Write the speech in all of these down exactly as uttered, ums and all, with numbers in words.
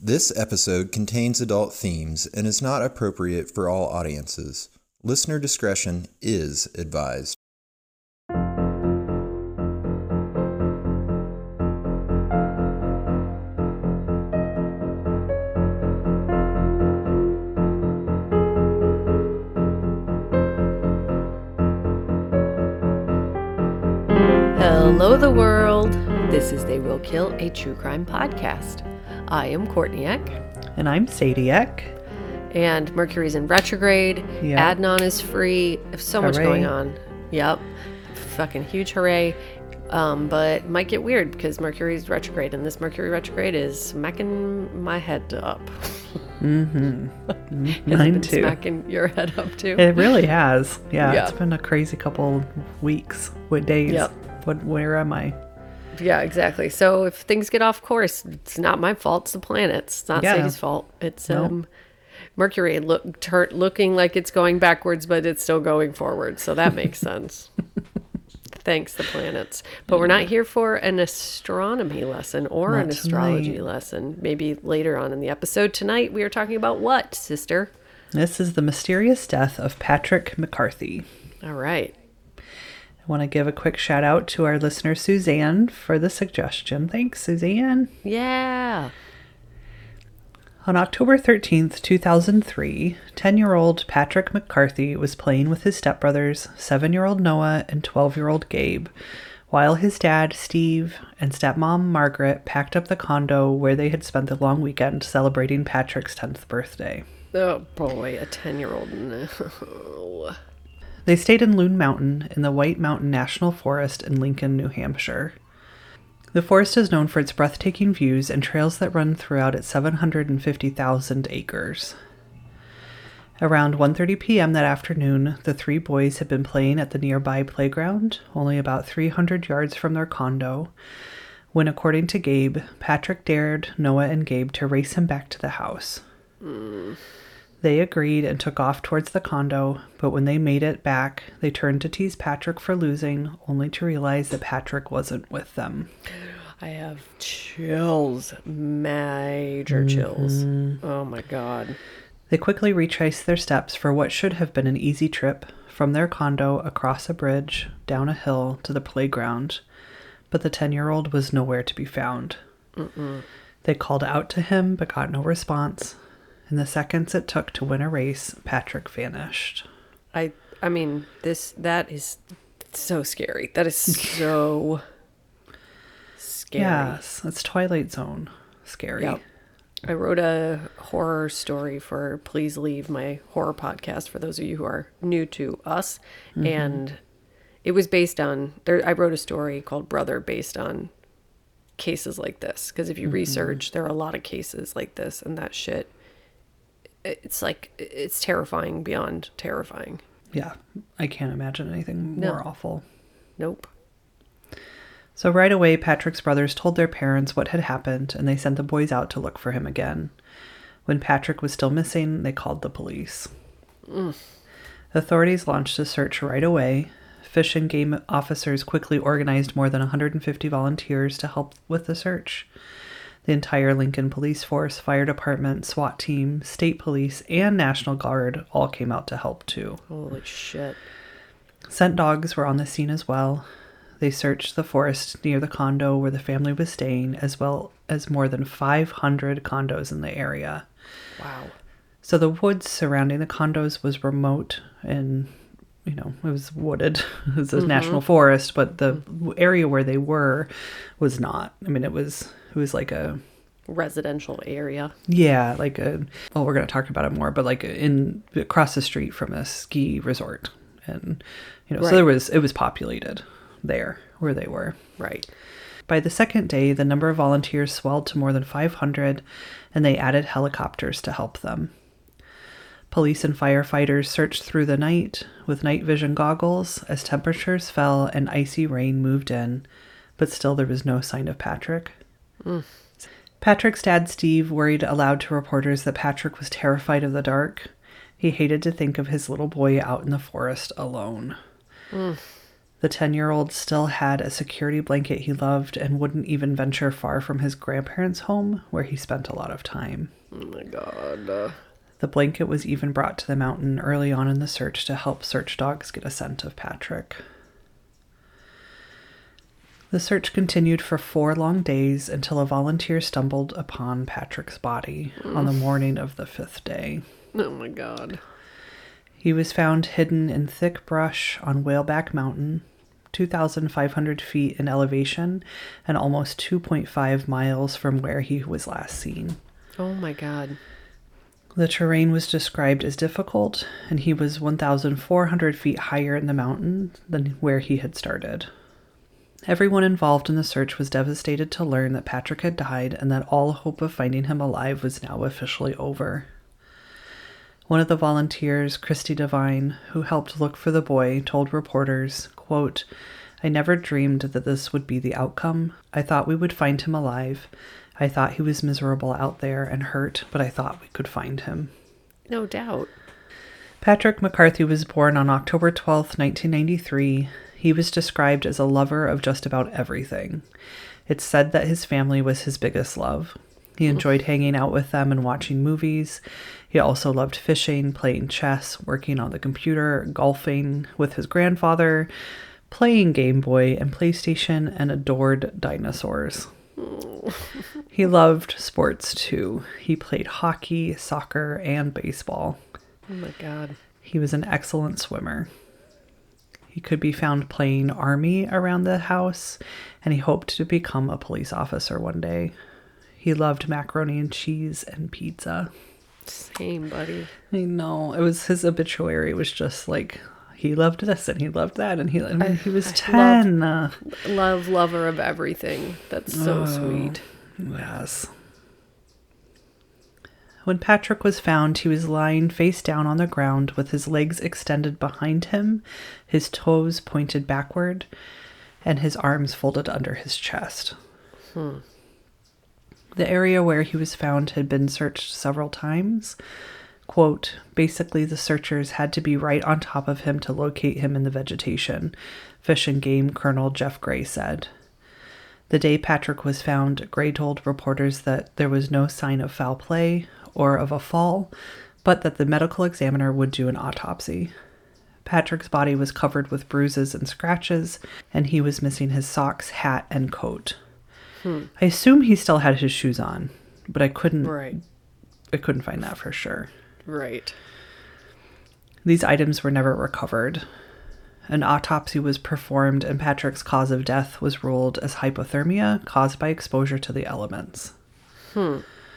This episode contains adult themes and is not appropriate for all audiences. Listener discretion is advised. Hello, the world. This is They Will Kill, a true crime podcast. I am Courtney Eck. And I'm Sadie Eck. And Mercury's in retrograde. Yep. Adnan is free. So much Hooray. going on. Yep. Fucking huge hooray. Um, but it might get weird because Mercury's retrograde, and this Mercury retrograde is smacking my head up. Mm-hmm. Has Mine it been too. smacking your head up too? It really has. Yeah, Yeah. It's been a crazy couple weeks. What days? Yep. What? Where am I? Yeah, exactly. So if things get off course, it's not my fault. It's the planets. It's not Yeah. Sadie's fault. It's Nope. um, Mercury look tur- looking like it's going backwards, but it's still going forward. So that makes sense. Thanks, the planets. But we're not here for an astronomy lesson or Not an astrology tonight. lesson. Maybe later on in the episode. Tonight we are talking about what, sister? This is the mysterious death of Patrick McCarthy. All right. I want to give a quick shout out to our listener Suzanne for the suggestion. Thanks, Suzanne. Yeah. On October thirteenth, two thousand three, ten-year-old Patrick McCarthy was playing with his stepbrothers, seven-year-old Noah and twelve-year-old Gabe, while his dad, Steve, and stepmom, Margaret, packed up the condo where they had spent the long weekend celebrating Patrick's tenth birthday. Oh, boy. A ten-year-old. No. They stayed in Loon Mountain in the White Mountain National Forest in Lincoln, New Hampshire. The forest is known for its breathtaking views and trails that run throughout its seven hundred fifty thousand acres. Around one thirty p.m. that afternoon, the three boys had been playing at the nearby playground, only about three hundred yards from their condo, when, according to Gabe, Patrick dared Noah and Gabe to race him back to the house. Mm. They agreed and took off towards the condo, but when they made it back, they turned to tease Patrick for losing, only to realize that Patrick wasn't with them. I have chills. Major chills. Mm-hmm. Oh, my God. They quickly retraced their steps for what should have been an easy trip from their condo across a bridge, down a hill, to the playground, but the ten-year-old was nowhere to be found. Mm-mm. They called out to him, but got no response. In the seconds it took to win a race, Patrick vanished. I I mean, this, that is so scary. That is so scary. Yes, it's Twilight Zone. Scary. Yep. I wrote a horror story for Please Leave, my horror podcast, for those of you who are new to us. Mm-hmm. And it was based on, there. I wrote a story called Brother based on cases like this. Because if you mm-hmm. research, there are a lot of cases like this, and that shit, it's like, it's terrifying beyond terrifying. Yeah, I can't imagine anything more No. awful. Nope. So right away, Patrick's brothers told their parents what had happened, and they sent the boys out to look for him again. When Patrick was still missing, they called the police. Mm. Authorities launched a search right away. Fish and game officers quickly organized more than one hundred fifty volunteers to help with the search. The entire Lincoln Police Force, Fire Department, SWAT team, State Police, and National Guard all came out to help too. Holy shit. Scent dogs were on the scene as well. They searched the forest near the condo where the family was staying, as well as more than five hundred condos in the area. Wow. So the woods surrounding the condos was remote and, you know, it was wooded. It was a Mm-hmm. national forest, but the area where they were was not. I mean, it was it was like a Residential area. yeah, like a well, we're going to talk about it more, but like in across the street from a ski resort, and you know, Right. so there was it was populated there where they were. Right. By the second day, the number of volunteers swelled to more than five hundred, and they added helicopters to help them. Police and firefighters searched through the night with night vision goggles as temperatures fell and icy rain moved in, but still there was no sign of Patrick. Mm. Patrick's dad, Steve, worried aloud to reporters that Patrick was terrified of the dark. He hated to think of his little boy out in the forest alone. Mm. The ten-year-old still had a security blanket he loved and wouldn't even venture far from his grandparents' home, where he spent a lot of time. Oh my God. Uh... The blanket was even brought to the mountain early on in the search to help search dogs get a scent of Patrick. The search continued for four long days until a volunteer stumbled upon Patrick's body mm. on the morning of the fifth day. Oh my God. He was found hidden in thick brush on Whaleback Mountain, two thousand five hundred feet in elevation and almost two point five miles from where he was last seen. Oh my God. The terrain was described as difficult, and he was one thousand four hundred feet higher in the mountain than where he had started. Everyone involved in the search was devastated to learn that Patrick had died and that all hope of finding him alive was now officially over. One of the volunteers, Christy Devine, who helped look for the boy, told reporters, quote, "I never dreamed that this would be the outcome. I thought we would find him alive. I thought he was miserable out there and hurt, but I thought we could find him." No doubt. Patrick McCarthy was born on October twelfth, nineteen ninety-three. He was described as a lover of just about everything. It's said that his family was his biggest love. He enjoyed hanging out with them and watching movies. He also loved fishing, playing chess, working on the computer, golfing with his grandfather, playing Game Boy and PlayStation, and adored dinosaurs. He loved sports too. He played hockey, soccer, and baseball. Oh my God. He was an excellent swimmer. He could be found playing army around the house, and he hoped to become a police officer one day. He loved macaroni and cheese and pizza. Same, buddy. I know. It was his obituary. It was just like, he loved this and he loved that, and he I mean, he was I ten. Love, love, lover of everything. That's so oh, sweet. Yes. When Patrick was found, he was lying face down on the ground with his legs extended behind him, his toes pointed backward, and his arms folded under his chest. Hmm. The area where he was found had been searched several times. Quote, "Basically, the searchers had to be right on top of him to locate him in the vegetation," Fish and Game Colonel Jeff Gray said. The day Patrick was found, Gray told reporters that there was no sign of foul play or of a fall, but that the medical examiner would do an autopsy. Patrick's body was covered with bruises and scratches, and he was missing his socks, hat, and coat. Hmm. I assume he still had his shoes on, but I couldn't right. I couldn't find that for sure. Right. These items were never recovered. An autopsy was performed, and Patrick's cause of death was ruled as hypothermia caused by exposure to the elements. Hmm.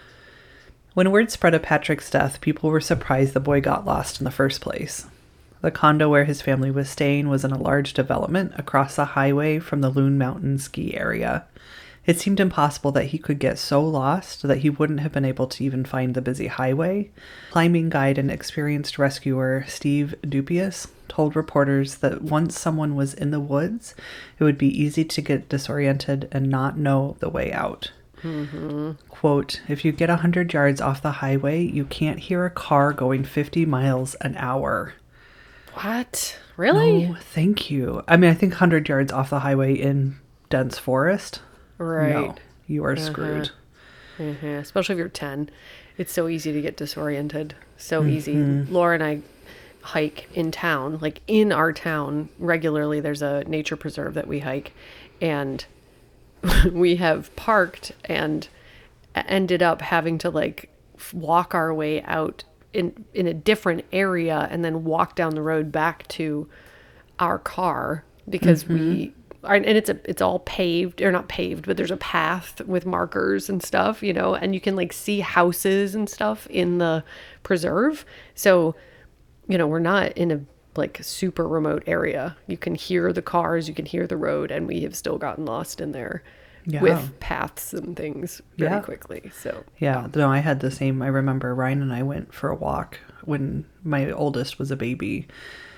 When word spread of Patrick's death, people were surprised the boy got lost in the first place. The condo where his family was staying was in a large development across the highway from the Loon Mountain ski area. It seemed impossible that he could get so lost that he wouldn't have been able to even find the busy highway. Climbing guide and experienced rescuer Steve Dupius told reporters that once someone was in the woods, it would be easy to get disoriented and not know the way out. Mm-hmm. Quote, "If you get one hundred yards off the highway, you can't hear a car going fifty miles an hour. What? Really? No, thank you. I mean, I think one hundred yards off the highway in dense forest. Right. No, you are uh-huh. screwed. Uh-huh. Especially if you're ten. It's so easy to get disoriented. So mm-hmm. easy. Laura and I hike in town, like in our town regularly. There's a nature preserve that we hike, and we have parked and ended up having to like walk our way out in in a different area and then walk down the road back to our car because mm-hmm. we are, and it's a it's all paved, or not paved, but there's a path with markers and stuff, you know, and you can like see houses and stuff in the preserve. So, you know, we're not in a like super remote area. You can hear the cars, you can hear the road, and we have still gotten lost in there yeah. with paths and things very yeah. quickly. So yeah, wow. No, I had the same. I remember Ryan and I went for a walk when my oldest was a baby,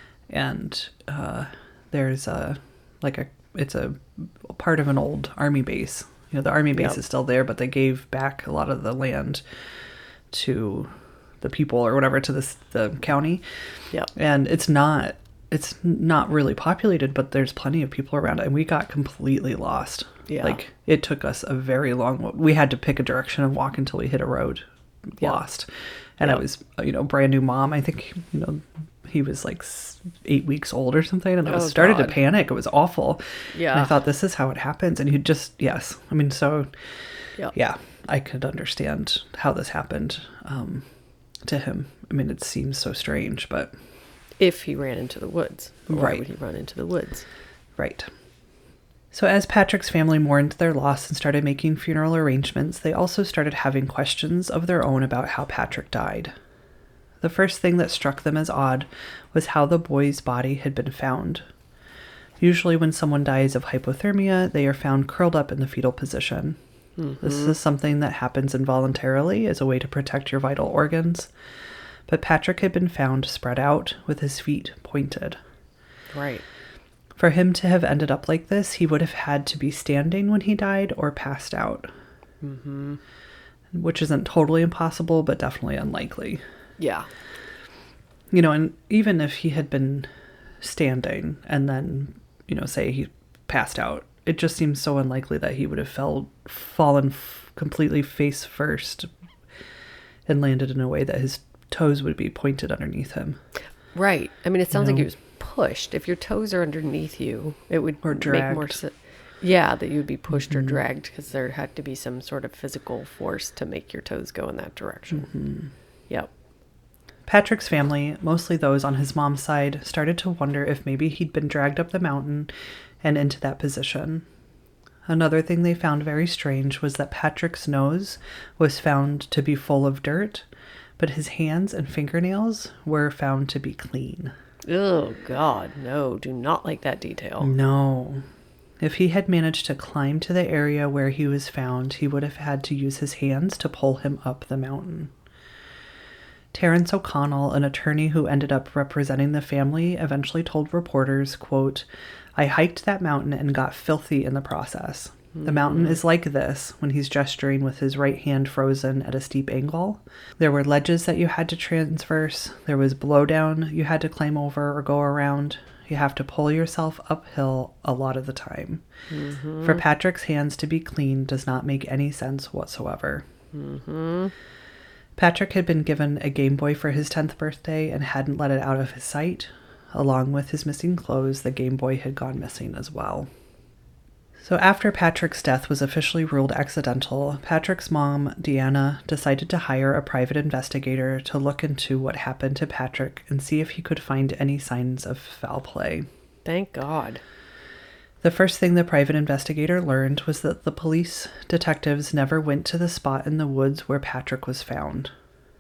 and uh, there's a like a it's a part of an old army base. You know, the army base yep. is still there, but they gave back a lot of the land to the people or whatever, to this the county. Yeah. And it's not it's not really populated, but there's plenty of people around, and we got completely lost. Yeah. Like, it took us a very long, we had to pick a direction and walk until we hit a road. Yeah. Lost. And Yeah. I was, you know, brand new mom. I think, you know, he was like s- eight weeks old or something, and I was Oh, started God. to panic. It was awful. Yeah. And I thought, this is how it happens. And he just, yes. I mean, so, Yeah. yeah, I could understand how this happened um, to him. I mean, it seems so strange, but... If he ran into the woods. Why Right. would he run into the woods? Right. So as Patrick's family mourned their loss and started making funeral arrangements, they also started having questions of their own about how Patrick died. The first thing that struck them as odd was how the boy's body had been found. Usually when someone dies of hypothermia, they are found curled up in the fetal position. Mm-hmm. This is something that happens involuntarily as a way to protect your vital organs. But Patrick had been found spread out with his feet pointed. Right. For him to have ended up like this, he would have had to be standing when he died or passed out. Mm-hmm. Which isn't totally impossible, but definitely unlikely. Yeah. You know, and even if he had been standing and then, you know, say he passed out, it just seems so unlikely that he would have fell, fallen f- completely face first and landed in a way that his toes would be pointed underneath him. Right. I mean, it sounds You like know? he was pushed. If your toes are underneath you, it would Or make dragged. more sense. Yeah, that you would be pushed Mm-hmm. or dragged because there had to be some sort of physical force to make your toes go in that direction. Mm-hmm. Yep. Patrick's family, mostly those on his mom's side, started to wonder if maybe he'd been dragged up the mountain and into that position. Another thing they found very strange was that Patrick's nose was found to be full of dirt, but his hands and fingernails were found to be clean. Oh, God. No, do not like that detail. No. If he had managed to climb to the area where he was found, he would have had to use his hands to pull him up the mountain. Terrence O'Connell, an attorney who ended up representing the family, eventually told reporters, quote, "I hiked that mountain and got filthy in the process. The mountain is like this," when he's gesturing with his right hand frozen at a steep angle. "There were ledges that you had to transverse. There was blowdown you had to climb over or go around. You have to pull yourself uphill a lot of the time. Mm-hmm. For Patrick's hands to be clean does not make any sense whatsoever." Mm-hmm. Patrick had been given a Game Boy for his tenth birthday and hadn't let it out of his sight. Along with his missing clothes, the Game Boy had gone missing as well. So after Patrick's death was officially ruled accidental, Patrick's mom, Deanna, decided to hire a private investigator to look into what happened to Patrick and see if he could find any signs of foul play. Thank God. The first thing the private investigator learned was that the police detectives never went to the spot in the woods where Patrick was found.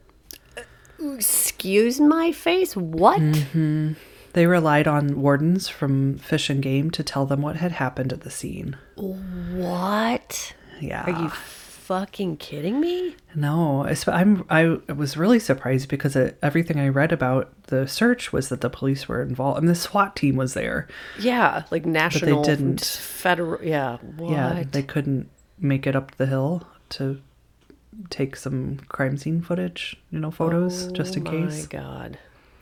Excuse my face? What? Mm-hmm. They relied on wardens from Fish and Game to tell them what had happened at the scene. What? Yeah. Are you fucking kidding me? No, it's- I'm, I was really surprised because it, everything I read about the search was that the police were involved and the SWAT team was there. Yeah, like national, didn't- federal. Yeah. What? Yeah, they couldn't make it up the hill to take some crime scene footage, you know, photos, just in case. Oh my God.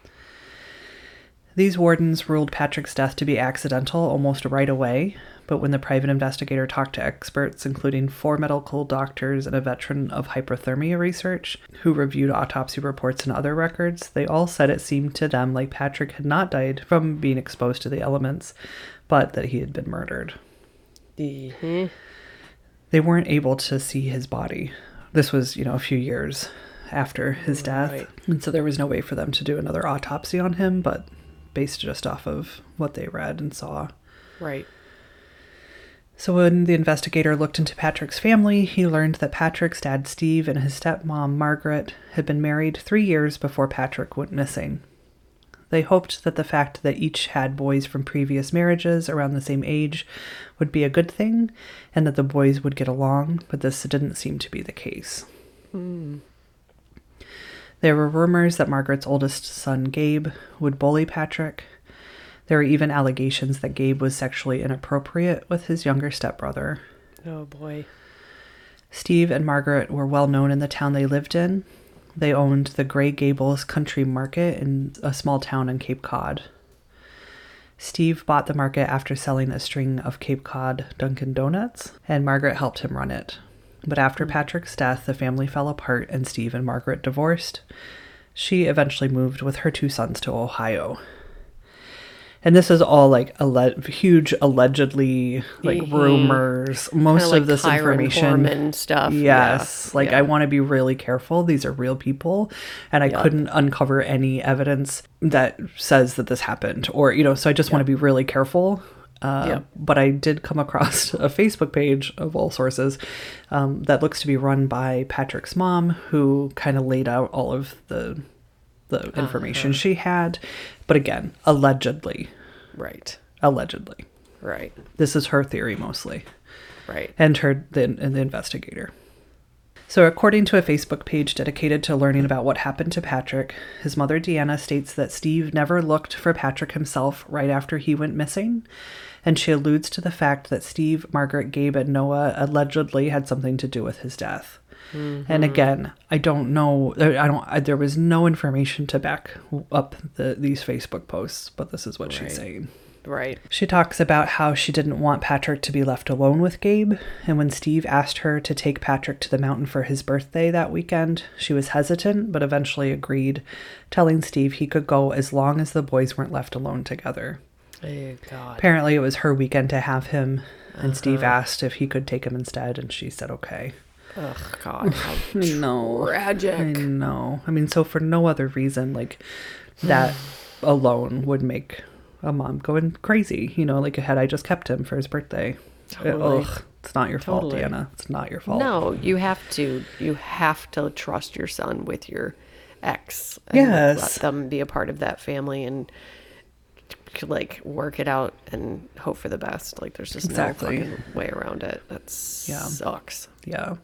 These wardens ruled Patrick's death to be accidental almost right away, but when the private investigator talked to experts, including four medical doctors and a veteran of hypothermia research, who reviewed autopsy reports and other records, they all said it seemed to them like Patrick had not died from being exposed to the elements, but that he had been murdered. Mm-hmm. They weren't able to see his body. This was, you know, a few years after his death, Right. and so there was no way for them to do another autopsy on him, but based just off of what they read and saw. Right. So when the investigator looked into Patrick's family, he learned that Patrick's dad, Steve, and his stepmom, Margaret, had been married three years before Patrick went missing. They hoped that the fact that each had boys from previous marriages around the same age would be a good thing, and that the boys would get along, but this didn't seem to be the case. Hmm. There were rumors that Margaret's oldest son, Gabe, would bully Patrick. There were even allegations that Gabe was sexually inappropriate with his younger stepbrother. Oh boy. Steve and Margaret were well known in the town they lived in. They owned the Grey Gables Country Market in a small town in Cape Cod. Steve bought the market after selling a string of Cape Cod Dunkin' Donuts, and Margaret helped him run it. But after Patrick's death, the family fell apart and Steve and Margaret divorced. She eventually moved with her two sons to Ohio. And this is all like alle- huge, allegedly, like mm-hmm. rumors. Most Kinda like of this Kyron information Horman stuff. Yes, yeah. like yeah. I want to be really careful. These are real people, and I yep. couldn't uncover any evidence that says that this happened, or you know. So I just yep. want to be really careful. Uh, yep. But I did come across a Facebook page of all sources um, that looks to be run by Patrick's mom, who kind of laid out all of the the information uh-huh. she had. But again, allegedly. Right. Allegedly. Right. This is her theory mostly. Right. And her the, and the investigator. So according to a Facebook page dedicated to learning about what happened to Patrick, his mother Deanna states that Steve never looked for Patrick himself right after he went missing. And she alludes to the fact that Steve, Margaret, Gabe, and Noah allegedly had something to do with his death. Mm-hmm. And again, I don't know. I don't. I, there was no information to back up the, these Facebook posts, but this is what right. she's saying. Right. She talks about how she didn't want Patrick to be left alone with Gabe, and when Steve asked her to take Patrick to the mountain for his birthday that weekend, she was hesitant, but eventually agreed, telling Steve he could go as long as the boys weren't left alone together. Oh, God. Apparently, it was her weekend to have him, and uh-huh. Steve asked if he could take him instead, and she said okay. Oh, God. How no. tragic. I know. I mean, so for no other reason, like, that alone would make a mom going crazy. You know, like, had I just kept him for his birthday. Totally. Ugh, it's not your totally. fault, Deanna. It's not your fault. No, you have to. You have to trust your son with your ex. And yes. let them be a part of that family and, like, work it out and hope for the best. Like, there's just exactly. no fucking way around it. That yeah. sucks. Yeah.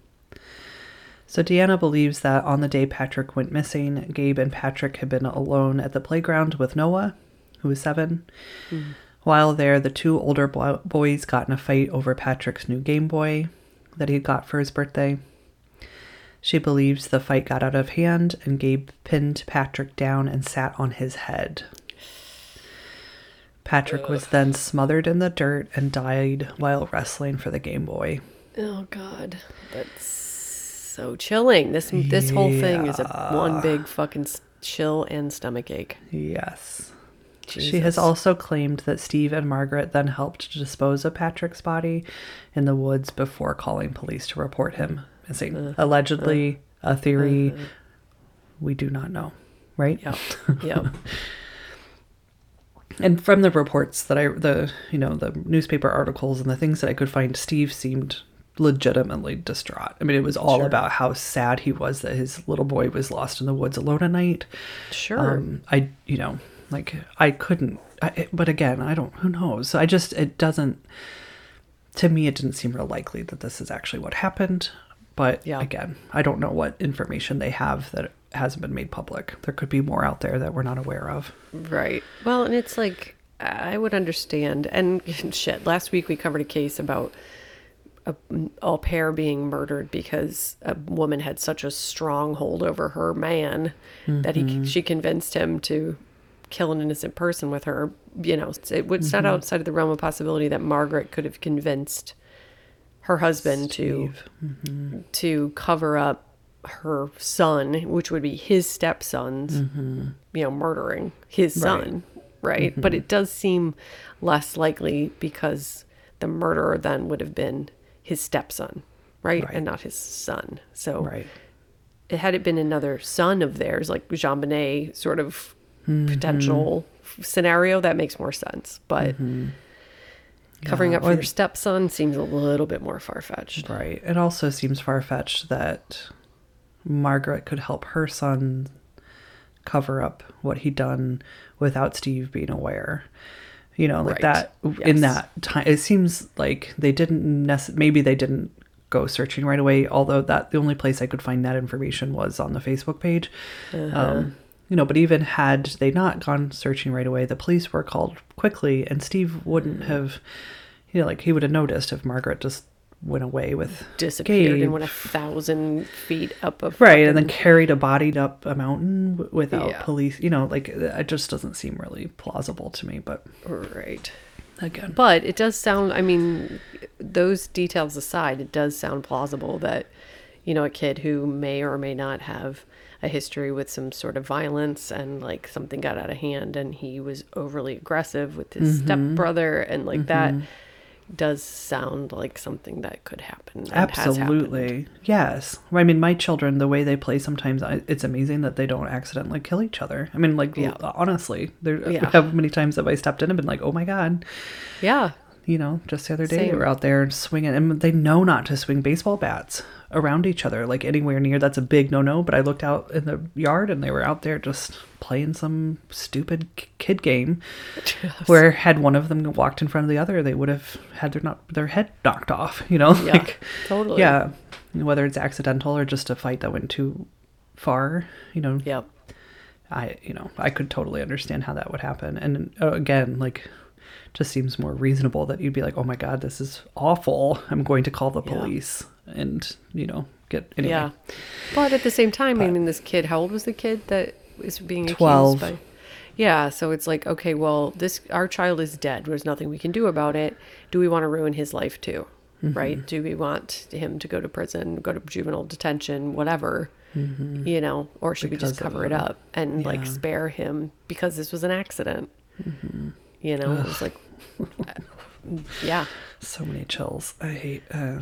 So Deanna believes that on the day Patrick went missing, Gabe and Patrick had been alone at the playground with Noah, who was seven. Mm. While there, the two older bo- boys got in a fight over Patrick's new Game Boy that he got for his birthday. She believes the fight got out of hand and Gabe pinned Patrick down and sat on his head. Patrick Ugh. was then smothered in the dirt and died while wrestling for the Game Boy. Oh, God. That's so chilling. This this yeah. whole thing is a one big fucking chill and stomach ache. Yes. Jesus. She has also claimed that Steve and Margaret then helped to dispose of Patrick's body in the woods before calling police to report him missing. Uh, Allegedly, uh, a theory uh, we do not know, right? Yep. Yep. And from the reports that I, the, you know, the newspaper articles and the things that I could find, Steve seemed legitimately distraught. I mean, it was all sure. about how sad he was that his little boy was lost in the woods alone at night. Sure. Um, I, you know, like I couldn't, I, but again, I don't, who knows? I just, it doesn't, to me, it didn't seem real likely that this is actually what happened. But yeah. again, I don't know what information they have that hasn't been made public. There could be more out there that we're not aware of. Right. Well, and it's like, I would understand. And shit, last week we covered a case about a au pair being murdered because a woman had such a strong hold over her man mm-hmm. that he she convinced him to kill an innocent person with her. You know, it would set mm-hmm. outside of the realm of possibility that Margaret could have convinced her husband Steve. to mm-hmm. to cover up her son, which would be his stepson's, mm-hmm. you know, murdering his son, right? right? Mm-hmm. But it does seem less likely because the murderer then would have been his stepson, right? right? And not his son. So right. it, had it been another son of theirs, like JonBenét sort of mm-hmm. potential scenario, that makes more sense. But mm-hmm. covering yeah, up for your stepson seems a little bit more far-fetched. Right. It also seems far-fetched that Margaret could help her son cover up what he'd done without Steve being aware. You know, like right. that yes. in that time, it seems like they didn't necessarily, maybe they didn't go searching right away. Although that the only place I could find that information was on the Facebook page. Uh-huh. Um, you know, but even had they not gone searching right away, the police were called quickly and Steve wouldn't have, you know, like he would have noticed if Margaret just went away with disappeared Gabe. and went a thousand feet up a Right, and then fucking- carried a body up a mountain w- without Yeah. police. You know, like, it just doesn't seem really plausible to me, but right. again. But it does sound, I mean, those details aside, it does sound plausible that, you know, a kid who may or may not have a history with some sort of violence and like something got out of hand and he was overly aggressive with his Mm-hmm. stepbrother and like that does sound like something that could happen. And has happened. Absolutely. Yes. I mean, my children, the way they play sometimes, I- it's amazing that they don't accidentally kill each other. I mean, like, Yeah. l- honestly, there Yeah. how many times have I stepped in and been like, oh my God. Yeah. You know, just the other day they Same. were out there swinging, and they know not to swing baseball bats around each other, like anywhere near. That's a big no-no. But I looked out in the yard, and they were out there just playing some stupid k- kid game, where had one of them walked in front of the other, they would have had their not their head knocked off. You know, Yeah, like totally. yeah, whether it's accidental or just a fight that went too far. You know, Yep. I you know I could totally understand how that would happen. And uh, again, like, just seems more reasonable that you'd be like, oh my God, this is awful. I'm going to call the Yeah. police and, you know, get anyway. Yeah. But at the same time, I mean, this kid, how old was the kid that is being accused twelve. by? Yeah. So it's like, okay, well, this, our child is dead. There's nothing we can do about it. Do we want to ruin his life too? Mm-hmm. Right? Do we want him to go to prison, go to juvenile detention, whatever, you know, or should we Because just cover of it a- up and like yeah. spare him because this was an accident? You know, it was like, uh, yeah. So many chills. I hate. Uh,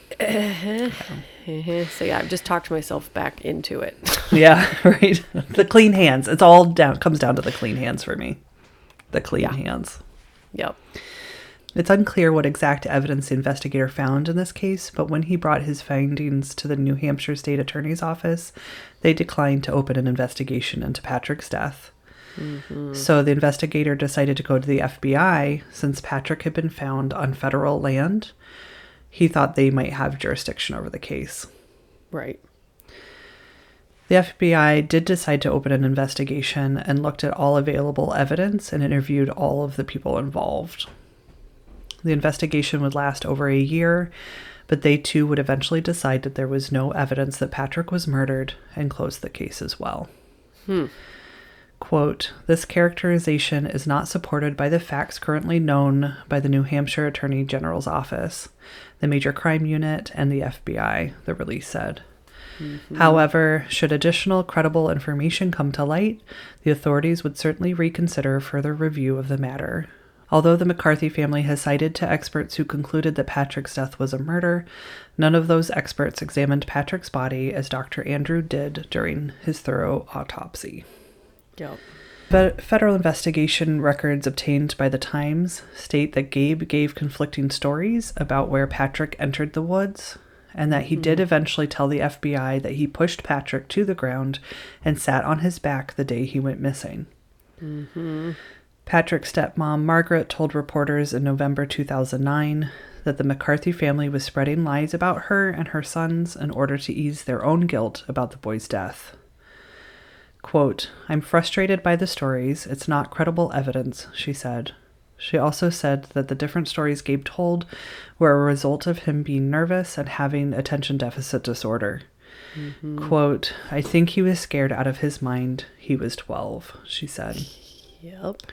Mhm. So yeah, I've just talked myself back into it. yeah, right. The clean hands. It's all down. Comes down to the clean hands for me. The clean Yeah. hands. Yep. It's unclear what exact evidence the investigator found in this case, but when he brought his findings to the New Hampshire State Attorney's Office, they declined to open an investigation into Patrick's death. Mm-hmm. So the investigator decided to go to the F B I since Patrick had been found on federal land. He thought they might have jurisdiction over the case. Right. The F B I did decide to open an investigation and looked at all available evidence and interviewed all of the people involved. The investigation would last over a year, but they too would eventually decide that there was no evidence that Patrick was murdered and close the case as well. Hmm. Quote, this characterization is not supported by the facts currently known by the New Hampshire Attorney General's Office, the Major Crime Unit, and the F B I, the release said. Mm-hmm. However, should additional credible information come to light, the authorities would certainly reconsider further review of the matter. Although the McCarthy family has cited to experts who concluded that Patrick's death was a murder, none of those experts examined Patrick's body as Doctor Andrew did during his thorough autopsy. Yep. But federal investigation records obtained by the Times state that Gabe gave conflicting stories about where Patrick entered the woods, and that he did eventually tell the F B I that he pushed Patrick to the ground and sat on his back the day he went missing. Mm-hmm. Patrick's stepmom, Margaret, told reporters in November two thousand nine that the McCarthy family was spreading lies about her and her sons in order to ease their own guilt about the boy's death. Quote, I'm frustrated by the stories. It's not credible evidence, she said. She also said that the different stories Gabe told were a result of him being nervous and having attention deficit disorder. Mm-hmm. Quote, I think he was scared out of his mind. He was twelve, she said. Yep.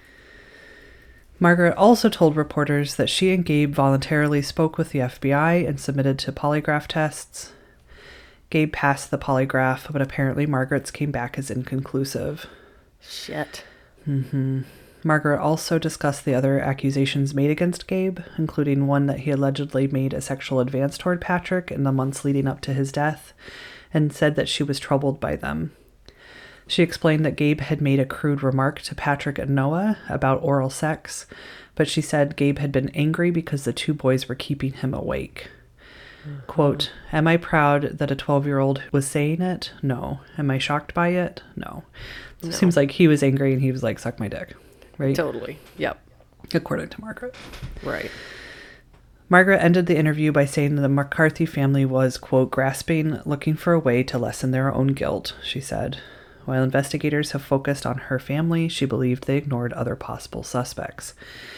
Margaret also told reporters that she and Gabe voluntarily spoke with the F B I and submitted to polygraph tests. Gabe passed the polygraph, but apparently Margaret's came back as inconclusive. Shit. Mm-hmm. Margaret also discussed the other accusations made against Gabe, including one that he allegedly made a sexual advance toward Patrick in the months leading up to his death, and said that she was troubled by them. She explained that Gabe had made a crude remark to Patrick and Noah about oral sex, but she said Gabe had been angry because the two boys were keeping him awake. Mm-hmm. Quote, am I proud that a twelve-year-old was saying it? No. Am I shocked by it? No. No. It seems like he was angry and he was like, suck my dick. Right? Totally. Yep. According to Margaret. Right. Margaret ended the interview by saying that the McCarthy family was, quote, grasping, looking for a way to lessen their own guilt, she said. While investigators have focused on her family, she believed they ignored other possible suspects.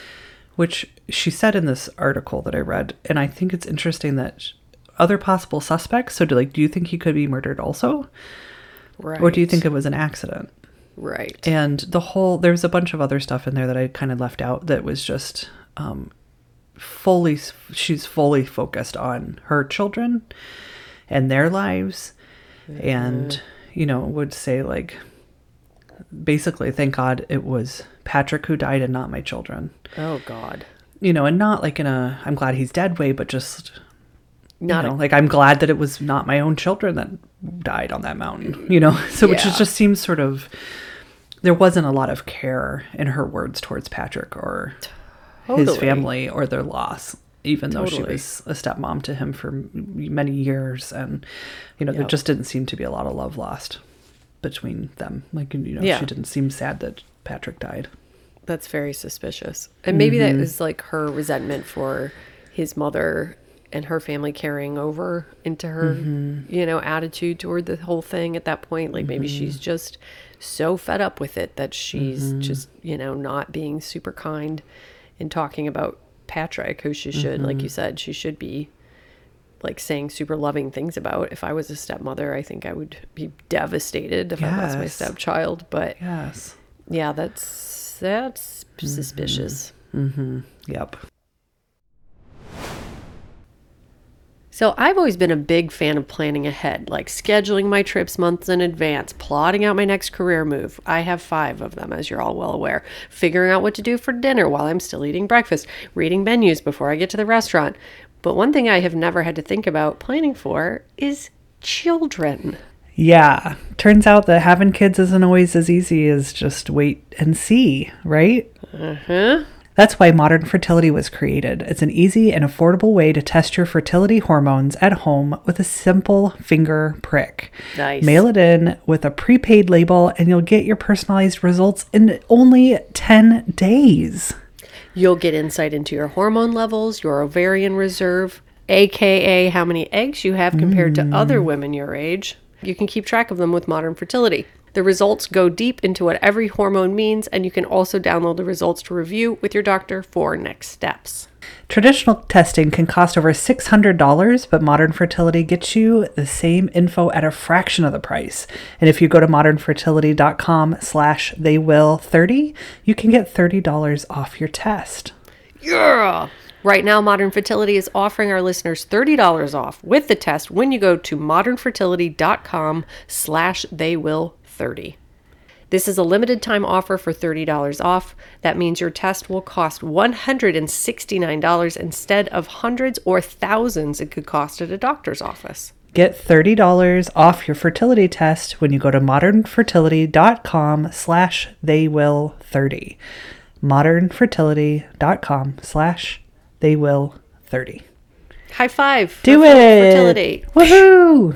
which she said in this article that I read. And I think it's interesting that other possible suspects. So do like, do you think he could be murdered also? Right. Or do you think it was an accident? Right. And the whole, there's a bunch of other stuff in there that I kind of left out that was just um, fully, she's fully focused on her children and their lives. Mm-hmm. And, you know, would say like, basically, thank God it was Patrick who died and not my children. Oh, God. You know, and not like in a, I'm glad he's dead way, but just, not you know, a- like I'm glad that it was not my own children that died on that mountain, you know? So yeah. which is, just seems sort of, there wasn't a lot of care in her words towards Patrick or totally. his family or their loss, even totally. though she was a stepmom to him for many years. And, you know, yep. there just didn't seem to be a lot of love lost between them. Like, you know, yeah. she didn't seem sad that Patrick died. That's very suspicious. And maybe mm-hmm. that was like her resentment for his mother and her family carrying over into her, mm-hmm. you know, attitude toward the whole thing at that point. Like maybe mm-hmm. she's just so fed up with it that she's mm-hmm. just, you know, not being super kind in talking about Patrick, who she should, mm-hmm. like you said, she should be like saying super loving things about. If I was a stepmother, I think I would be devastated if yes. I lost my stepchild. But yes, yeah, that's, that's mm-hmm. suspicious. Mm-hmm. Yep. So I've always been a big fan of planning ahead, like scheduling my trips months in advance, plotting out my next career move. I have five of them, as you're all well aware. Figuring out what to do for dinner while I'm still eating breakfast, reading menus before I get to the restaurant. But one thing I have never had to think about planning for is children. Yeah. Turns out that having kids isn't always as easy as just wait and see, right? Uh-huh. That's why Modern Fertility was created. It's an easy and affordable way to test your fertility hormones at home with a simple finger prick. Nice. Mail it in with a prepaid label and you'll get your personalized results in only ten days. You'll get insight into your hormone levels, your ovarian reserve, aka how many eggs you have compared mm. to other women your age. You can keep track of them with Modern Fertility. The results go deep into what every hormone means, and you can also download the results to review with your doctor for next steps. Traditional testing can cost over six hundred dollars, but Modern Fertility gets you the same info at a fraction of the price. And if you go to modernfertility.com slash they will 30, you can get thirty dollars off your test. Yeah! Right now, Modern Fertility is offering our listeners thirty dollars off with the test when you go to modernfertility.com slash they will 30. This is a limited time offer for thirty dollars off. That means your test will cost one hundred sixty-nine dollars instead of hundreds or thousands it could cost at a doctor's office. Get thirty dollars off your fertility test when you go to modernfertility.com slash they will 30. modernfertility.com slash they will 30. High five. Do for it. Fertility. Woohoo.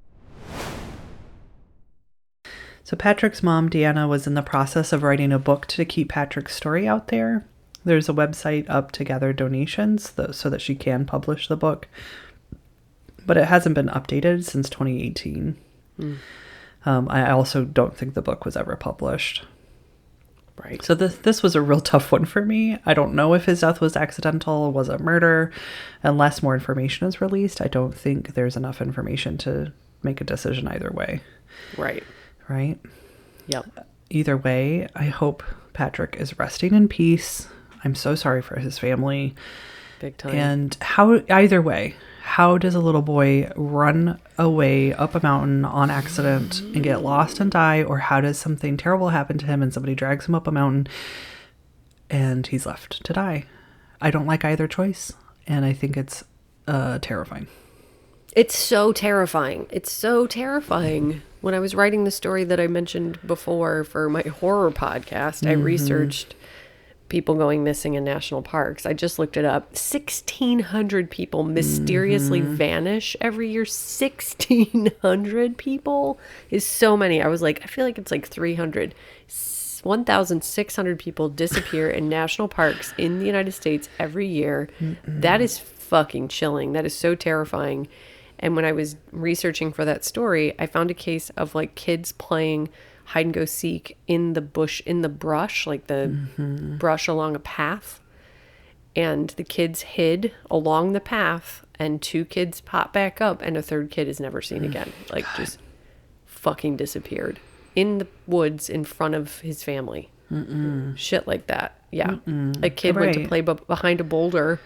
So Patrick's mom, Deanna, was in the process of writing a book to keep Patrick's story out there. There's a website up to gather donations so that she can publish the book. But it hasn't been updated since twenty eighteen. Mm. Um, I also don't think the book was ever published. Right. So this, this was a real tough one for me. I don't know if his death was accidental, was it murder? Unless more information is released, I don't think there's enough information to make a decision either way. Right. Right? Yep. Either way, I hope Patrick is resting in peace. I'm so sorry for his family. Big time. And how, either way, how does a little boy run away up a mountain on accident and get lost and die? Or how does something terrible happen to him and somebody drags him up a mountain and he's left to die? I don't like either choice. And I think it's uh, terrifying. It's so terrifying. It's so terrifying. When I was writing the story that I mentioned before for my horror podcast, mm-hmm. I researched people going missing in national parks. I just looked it up. sixteen hundred people mysteriously mm-hmm. vanish every year. sixteen hundred people is so many. I was like, I feel like it's like three hundred. one thousand six hundred people disappear in national parks in the United States every year. Mm-mm. That is fucking chilling. That is so terrifying. And when I was researching for that story, I found a case of like kids playing hide and go seek in the bush, in the brush, like the mm-hmm. brush along a path. and the kids hid along the path, and two kids pop back up, and a third kid is never seen again. Like, God. Just fucking disappeared in the woods in front of his family. Mm-mm. Shit like that. Yeah. Mm-mm. A kid right. went to play b- behind a boulder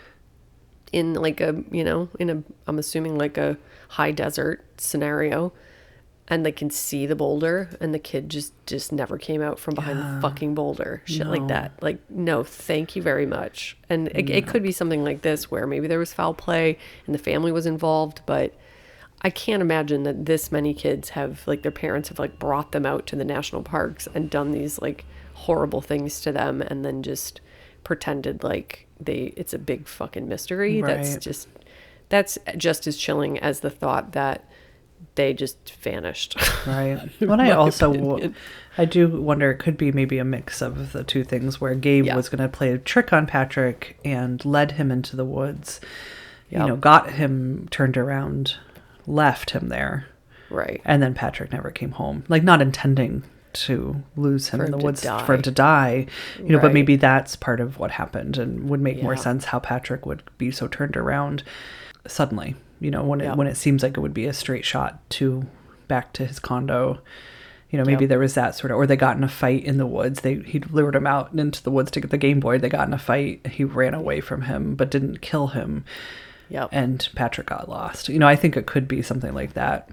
in like a, you know, in a, I'm assuming like a high desert scenario, and they can see the boulder, and the kid just, just never came out from behind yeah. the fucking boulder. Shit no. like that. Like, no, thank you very much. And it, no. it could be something like this where maybe there was foul play and the family was involved, but I can't imagine that this many kids have, like, their parents have, like, brought them out to the national parks and done these, like, horrible things to them, and then just pretended like they it's a big fucking mystery. Right. That's just that's just as chilling as the thought that they just vanished. Right. Well, I also w- I do wonder, it could be maybe a mix of the two things, where Gabe yeah. was going to play a trick on Patrick and led him into the woods. Yep. You know, got him turned around, left him there. Right. And then Patrick never came home. Like, not intending to lose him for in the him woods die. for him to die. You know, right. but maybe that's part of what happened, and would make yeah. more sense how Patrick would be so turned around suddenly. You know, when yep. it when it seems like it would be a straight shot to back to his condo. You know, maybe yep. there was that sort of, or they got in a fight in the woods. They he lured him out into the woods to get the Game Boy. They got in a fight. He ran away from him, but didn't kill him. Yep. And Patrick got lost. You know, I think it could be something like that.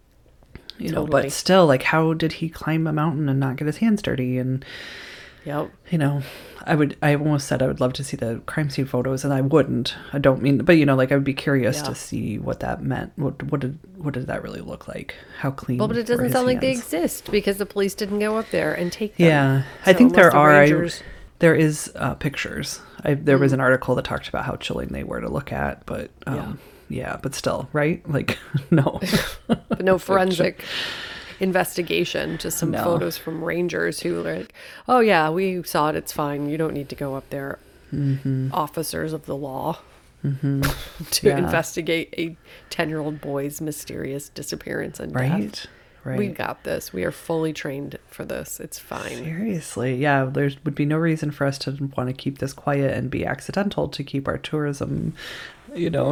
You know, totally. But still, like, how did he climb a mountain and not get his hands dirty? And yep. you know, I would, I almost said I would love to see the crime scene photos, and I wouldn't. I don't mean, but you know, like, I would be curious yeah. to see what that meant. What, what did, what did that really look like? How clean? Well, but it doesn't sound like they exist, because the police didn't go up there and take them. Yeah, so I think there the are. Rangers... I, there is uh, pictures. I, there mm. was an article that talked about how chilling they were to look at, but um, yeah. yeah, but still, right? Like, no, but no forensic investigation, just some no. photos from rangers who are like, oh yeah, we saw it, it's fine, you don't need to go up there. Mm-hmm. Officers of the law mm-hmm. to yeah. investigate a ten-year-old boy's mysterious disappearance and right death. Right. We got this. We are fully trained for this. It's fine. Seriously. Yeah, there would be no reason for us to want to keep this quiet and be accidental to keep our tourism, you know,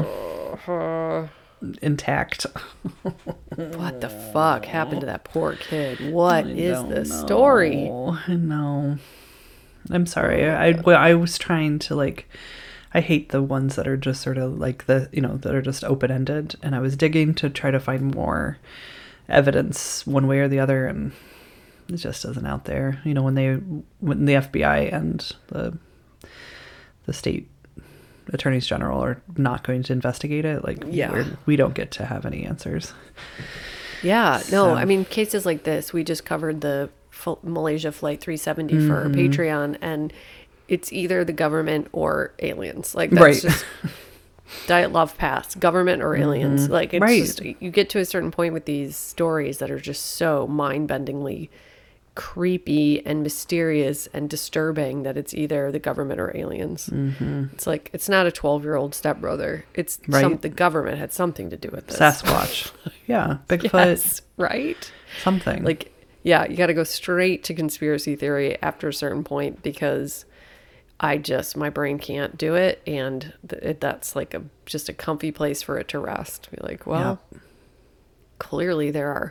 uh, intact. What the fuck happened to that poor kid? What I is the know. story? I know. I'm sorry. I, I, I was trying to, like, I hate the ones that are just sort of like the, you know, that are just open-ended. And I was digging to try to find more evidence one way or the other, and it just isn't out there. You know, when they, when the F B I and the, the state attorneys general are not going to investigate it, like, yeah. we're, we don't get to have any answers. Yeah, So- no, I mean, cases like this, we just covered the F- Malaysia Flight three seventy for our Patreon, and it's either the government or aliens. Like, that's Right. just Diet Love Pass, government or aliens. Mm-hmm. Like, it's Right. just, you get to a certain point with these stories that are just so mind-bendingly creepy and mysterious and disturbing that it's either the government or aliens. Mm-hmm. It's like, it's not a twelve-year-old stepbrother. It's Right. some, the government had something to do with this. Sasquatch. Yeah. Bigfoot. Yes, right? Something. Like, yeah, you got to go straight to conspiracy theory after a certain point, because I just, my brain can't do it. And th- it, that's like a, just a comfy place for it to rest. Be like, well, yeah. clearly there are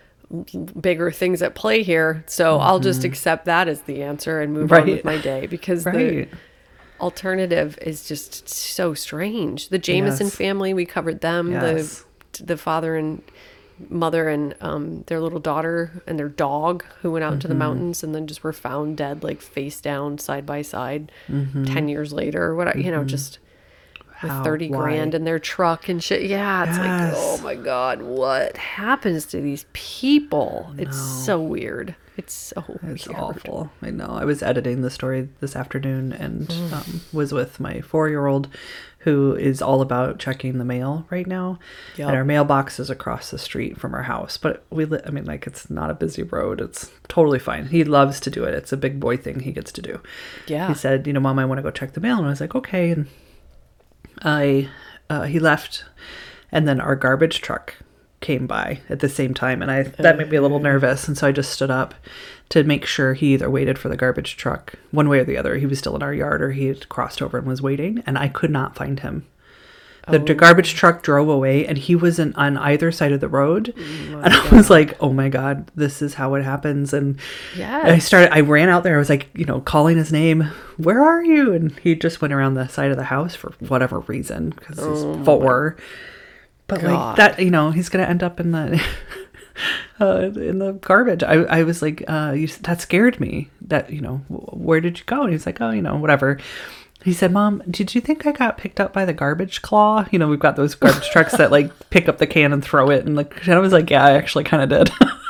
bigger things at play here. So mm-hmm. I'll just accept that as the answer and move right. on with my day, because right. the alternative is just so strange. The Jameson yes. family, we covered them, yes. the, the father and mother and um their little daughter and their dog who went out mm-hmm. into the mountains and then just were found dead, like face down, side by side, mm-hmm. ten years later or whatever, mm-hmm. you know, just with How? thirty Why? grand in their truck and shit. Yeah, it's yes. like, oh my God, what happens to these people? No. It's so weird. It's so It's weird. awful. I know. I was editing the story this afternoon and um, was with my four-year-old who is all about checking the mail right now. Yep. And our mailbox is across the street from our house. But we, li- I mean, like, it's not a busy road. It's totally fine. He loves to do it. It's a big boy thing he gets to do. Yeah. He said, you know, Mom, I want to go check the mail. And I was like, okay. And I, uh, he left. And then our garbage truck came by at the same time, and I that made me a little nervous, and so I just stood up to make sure he either waited for the garbage truck, one way or the other. He was still in our yard, or he had crossed over and was waiting, and I could not find him. The, oh. the garbage truck drove away, and he wasn't on either side of the road. Oh and I God. was like, oh my God, this is how it happens. And yes. I started, I ran out there. I was like, you know, calling his name. Where are you? And he just went around the side of the house for whatever reason, because oh he's four. But God. like that, you know, he's going to end up in the... Uh, in the garbage. I, I was like, uh, you, that scared me. That, you know, where did you go? And he's like, oh, you know, whatever. He said, Mom, did you think I got picked up by the garbage claw? You know, we've got those garbage trucks that like pick up the can and throw it. And like, and I was like, yeah, I actually kind of did.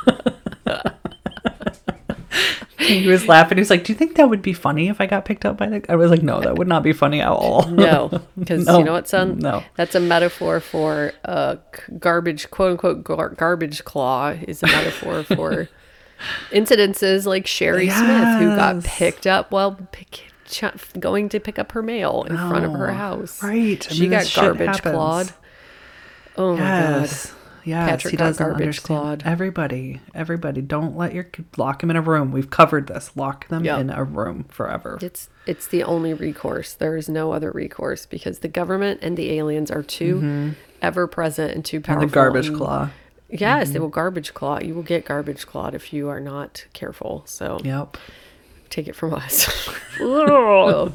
He was laughing. He was like, do you think that would be funny if I got picked up by the... I was like, no, that would not be funny at all. No, because no, you know what, son? No. That's a metaphor for uh, garbage, quote unquote, gar- garbage claw is a metaphor for incidences like Sherry yes. Smith, who got picked up while pick, ch- going to pick up her mail in oh, front of her house. Right. She I mean, got garbage clawed. Oh, yes. my God. Yes, Patrick he doesn't garbage understand. clawed. Everybody, everybody, don't let your lock them in a room. We've covered this. Lock them yep. in a room forever. It's it's the only recourse. There is no other recourse because the government and the aliens are too mm-hmm. ever present and too powerful. And the garbage and, claw. Yes, mm-hmm. they will garbage claw. You will get garbage clawed if you are not careful. So yep, take it from us. Oh,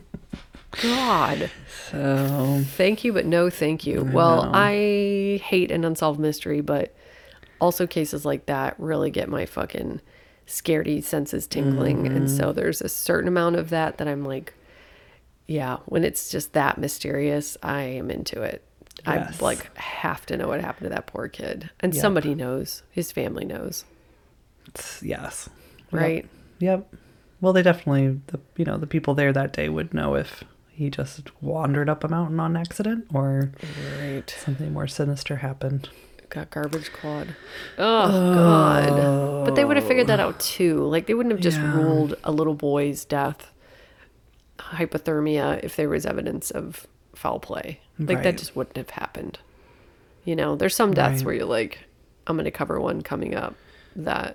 God. So thank you, but no thank you. I well, know. I hate an unsolved mystery, but also cases like that really get my fucking scaredy senses tingling. Mm-hmm. And so there's a certain amount of that that I'm like, yeah, when it's just that mysterious, I am into it. Yes. I like have to know what happened to that poor kid. And yep. somebody knows. His family knows. It's, yes. Right? Yep. yep. Well, they definitely, the you know, the people there that day would know if he just wandered up a mountain on accident or right. something more sinister happened. Got garbage clawed. Oh, oh, God. But they would have figured that out too. Like, they wouldn't have just yeah. ruled a little boy's death hypothermia if there was evidence of foul play. Like, right. that just wouldn't have happened. You know, there's some deaths right. where you're like, I'm going to cover one coming up that,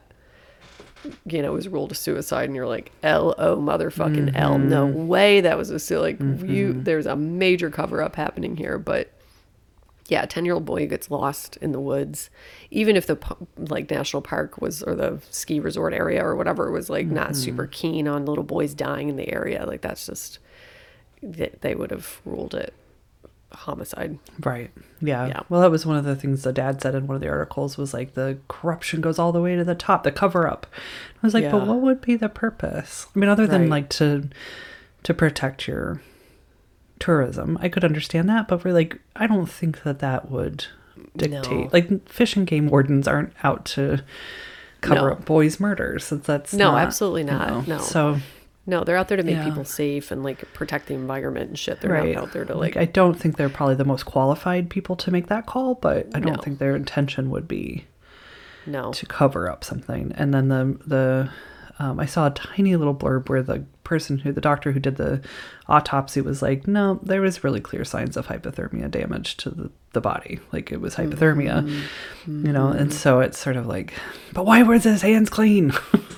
you know, was ruled a suicide, and you're like, L O motherfucking mm-hmm. L. No way that was a suicide. Like, mm-hmm. you, there's a major cover up happening here. But yeah, a ten year old boy who gets lost in the woods, even if the like national park was, or the ski resort area or whatever was like mm-hmm. not super keen on little boys dying in the area. Like, that's just, they, they would have ruled it homicide. Right. Yeah. yeah. Well, that was one of the things the dad said in one of the articles was like the corruption goes all the way to the top, the cover up. I was like, yeah. but what would be the purpose? I mean, other than right. like to to protect your tourism, I could understand that, but we're like, I don't think that that would dictate. No. Like, fish and game wardens aren't out to cover no. up boys' murders. That's, that's no, not, absolutely not. You know, no. So. No, they're out there to make yeah. people safe and like protect the environment and shit. They're right. not out there to like... like. I don't think they're probably the most qualified people to make that call, but I don't no. think their intention would be no to cover up something. And then the the um, I saw a tiny little blurb where the person who the doctor who did the autopsy was like, no, there was really clear signs of hypothermia damage to the, the body. Like, it was hypothermia, mm-hmm. you know. And so it's sort of like, but why was his hands clean?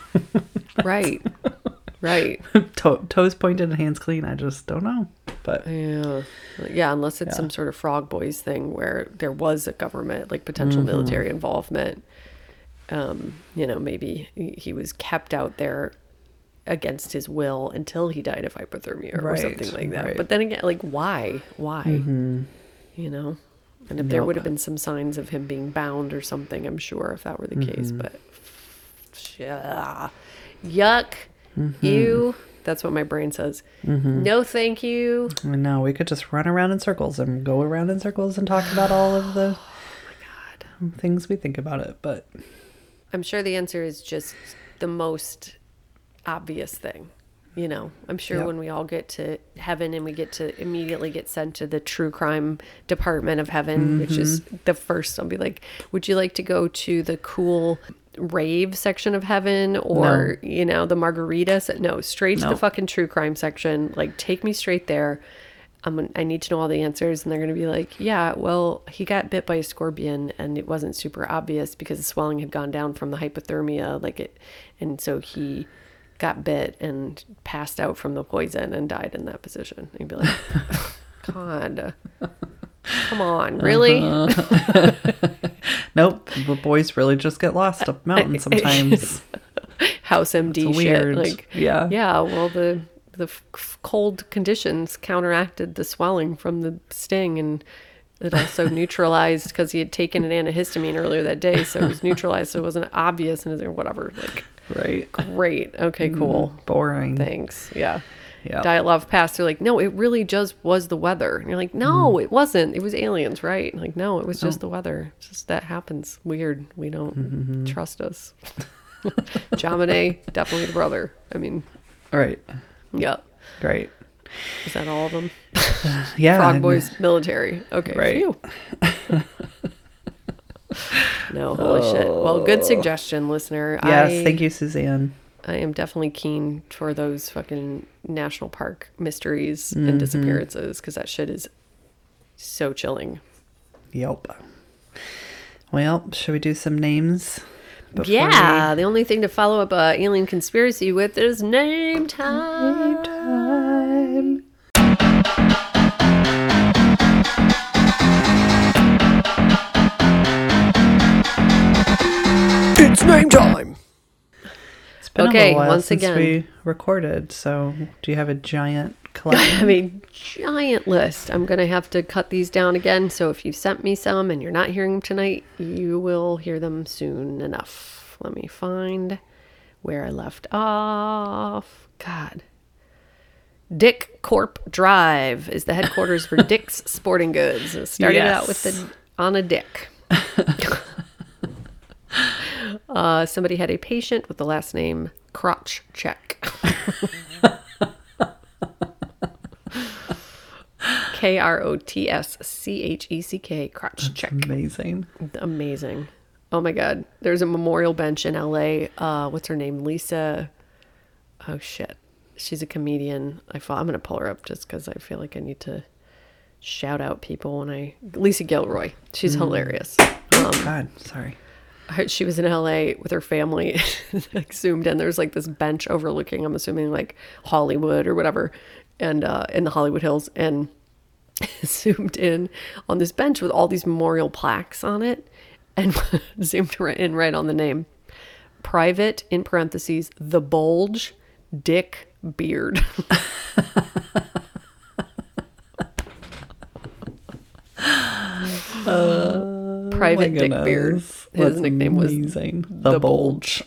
Right. Right. To- toes pointed and hands clean. I just don't know. But yeah, yeah. Unless it's yeah. some sort of Frog Boys thing where there was a government, like potential mm-hmm. military involvement. Um, you know, maybe he was kept out there against his will until he died of hypothermia or, right, or something like that. right. But then again, like, why? Why? Mm-hmm. You know. And if nope. there would have been some signs of him being bound or something, I'm sure if that were the mm-hmm. case. But yeah, yuck. Mm-hmm. Ew. That's what my brain says. Mm-hmm. No, thank you. No, we could just run around in circles and go around in circles and talk about all of the oh my God. things we think about it. But I'm sure the answer is just the most obvious thing. You know, I'm sure yep. when we all get to heaven and we get to immediately get sent to the true crime department of heaven, mm-hmm. which is the first, I'll be like, would you like to go to the cool rave section of heaven or, no. you know, the margarita? No, straight to no. the fucking true crime section. Like, take me straight there. I'm, I need to know all the answers. And they're going to be like, yeah, well, he got bit by a scorpion and it wasn't super obvious because the swelling had gone down from the hypothermia. Like it, and so he got bit and passed out from the poison and died in that position. And you'd be like, God, come on, really? Uh-huh. Nope. The boys really just get lost up mountain sometimes. House M D It's shit. weird. Like, Yeah. Yeah. Well, the, the f- cold conditions counteracted the swelling from the sting, and it also neutralized because he had taken an antihistamine earlier that day. So it was neutralized. So it wasn't obvious and or whatever. Like, Right. great. Okay, cool. Mm, boring. Thanks. Yeah. Yeah. Diet Love Pass. They're like, no, it really just was the weather. And you're like, no, Mm. it wasn't. It was aliens, right? Like, no, it was just the weather. It's just that happens. Weird. We don't Mm-hmm. trust us. Jamine, definitely the brother. I mean, Right. yeah. Great. Is that all of them? Yeah. Frog and- Boys, military. Okay. Right. Phew. No, holy shit. Well, good suggestion, listener. Yes. I, Thank you, Suzanne. I am definitely keen for those fucking national park mysteries Mm-hmm. and disappearances because that shit is so chilling. Yep. Well, should we do some names? before Yeah, the only thing to follow up a alien conspiracy with is name we- time. Time. It's name time. It's been Okay, a little while once since again. we recorded. So, do you have a giant collection? I have a giant list. I'm going to have to cut these down again. So if you sent me some and you're not hearing them tonight, you will hear them soon enough. Let me find where I left off. God. Dick Corp Drive is the headquarters for Dick's Sporting Goods. It started out with Yes. the on a dick. uh, somebody had a patient with the last name Crotch Check. K R O T S C H E C K, Crotch Check. Amazing. Amazing. Oh my God. There's a memorial bench in L A. Uh, what's her name? Lisa. Oh shit. She's a comedian. I fo- I'm going to pull her up just because I feel like I need to shout out people when I. Lisa Gilroy. She's hilarious. Um, God, sorry. I- she was in L A with her family, like zoomed in. There's like this bench overlooking, I'm assuming like Hollywood or whatever, and uh, in the Hollywood Hills, and zoomed in on this bench with all these memorial plaques on it, and zoomed right in right on the name, Private in parentheses the Bulge, Dick Beard. Uh, Private my Dick Beard. goodness. His That's nickname was amazing. The, The Bulge.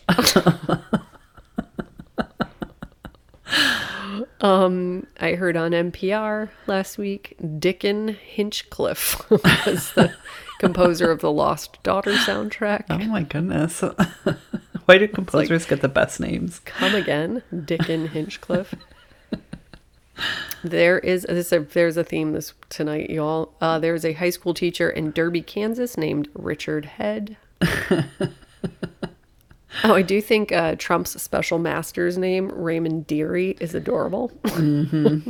Um, I heard on N P R last week, Dickon Hinchcliffe was the composer of the Lost Daughter soundtrack. Oh my goodness. Why do composers get the best names? Come again, Dickon Hinchcliffe. There is this a, there's a theme this tonight, y'all. Uh, there's a high school teacher in Derby, Kansas, named Richard Head. Oh, I do think uh, Trump's special master's name, Raymond Deary, is adorable. Mm-hmm.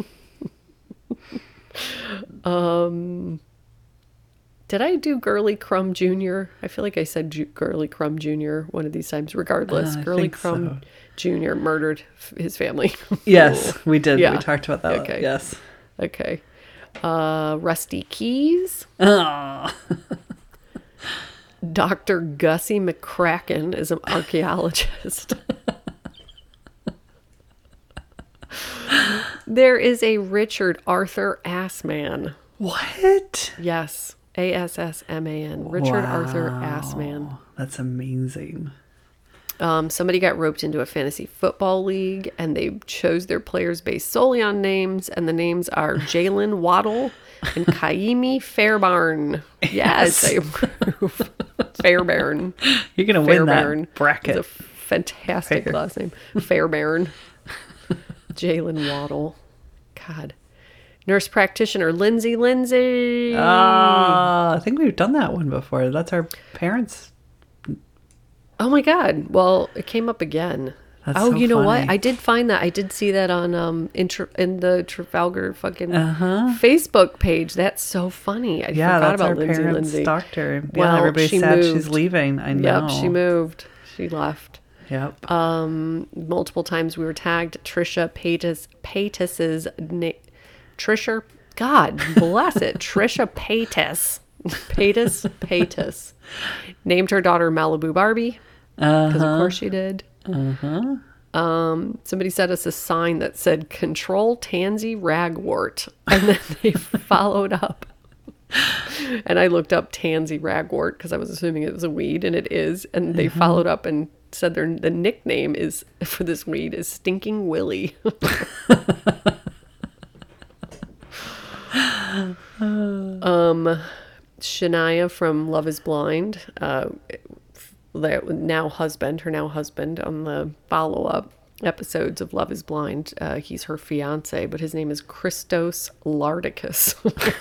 um, did I do Girly Crumb Junior? I feel like I said Ju- Girly Crumb Junior one of these times. Regardless, Uh, I Girly think Crumb so. Junior murdered f- his family. Yes, we did. Yeah. We talked about that. Okay. Yes. Okay. Uh, Rusty Keys. Oh. Doctor Gussie McCracken is an archaeologist. There is a Richard Arthur Assman. What? Yes. A S S M A N. Richard Arthur Assman. Wow, that's amazing. Um, somebody got roped into a fantasy football league and they chose their players based solely on names. And the names are Jalen Waddle and Kaimi Fairbairn. Yes, I approve. Fairbairn. You're going to win Fairbairn. that bracket. It's a fantastic Fair. last name. Fairbairn. Jalen Waddle. God. Nurse practitioner Lindsay Lindsay. Ah, I think we've done that one before. That's our parents. Oh my God. Well, it came up again. That's oh, so you know what? funny. I did find that. I did see that on um in, Tra- in the Trafalgar fucking Uh-huh. Facebook page. That's so funny. I Yeah, forgot that's about our Lindsay parents' Lindsay. doctor. Yeah, Well, everybody's she sad she's moved. leaving. I know. Yep, she moved. She left. Yep. Um, multiple times we were tagged. Trisha Paytas Paytas's na- Trisha. God bless it. Trisha Paytas. Paytas Paytas named her daughter Malibu Barbie because Uh-huh. of course she did. Uh-huh. Um, somebody sent us a sign that said "Control Tansy Ragwort," and then they followed up. And I looked up tansy ragwort because I was assuming it was a weed, and it is. And they followed up and said their the nickname is for this weed is Stinking Willie. um, Shania from Love Is Blind, uh, their now husband, her now husband, on the follow up episodes of Love Is Blind, uh, he's her fiance, but his name is Christos Lardicus.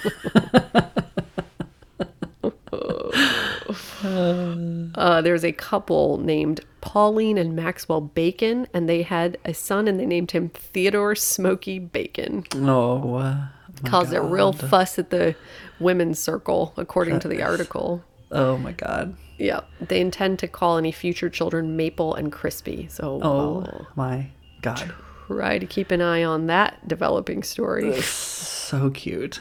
Uh, there's a couple named Pauline and Maxwell Bacon, and they had a son, and they named him Theodore Smokey Bacon. Oh, uh, my Caused a real God. fuss at the women's circle, according to the article. Oh my God. Yeah, they intend to call any future children Maple and Crispy. So Oh I'll my God. try to keep an eye on that developing story. So cute.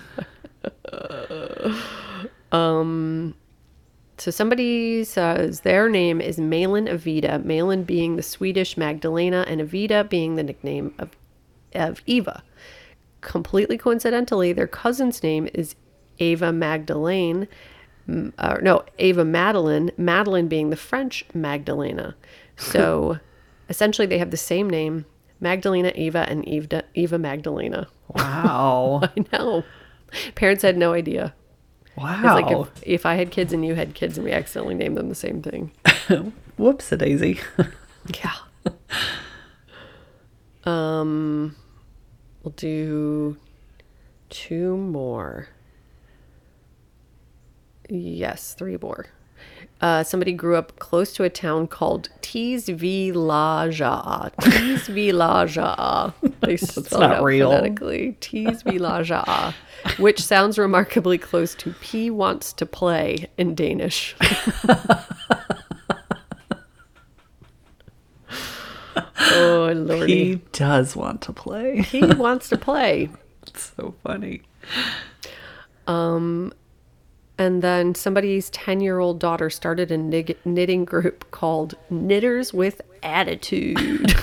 So somebody says their name is Malin Evita, Malin being the Swedish Magdalena and Evita being the nickname of, of Eva. Completely coincidentally, their cousin's name is Ava Magdalene, m- uh, no, Ava Madeline, Madeline being the French Magdalena. So essentially they have the same name, Magdalena Eva and Eva, Eva Magdalena. Wow. I know. Parents had no idea. Wow. It's like if, if I had kids and you had kids and we accidentally named them the same thing. Whoops a daisy. Yeah. Um, we'll do two more. Yes, three more. Uh, somebody grew up close to a town called Teesvilaja. Teesvilaja. They spell it not out real. phonetically. Teesvilaja, which sounds remarkably close to P wants to play in Danish. Oh, lordy. He does want to play. He wants to play. It's so funny. And then somebody's ten-year-old daughter started a nig- knitting group called Knitters with Attitude.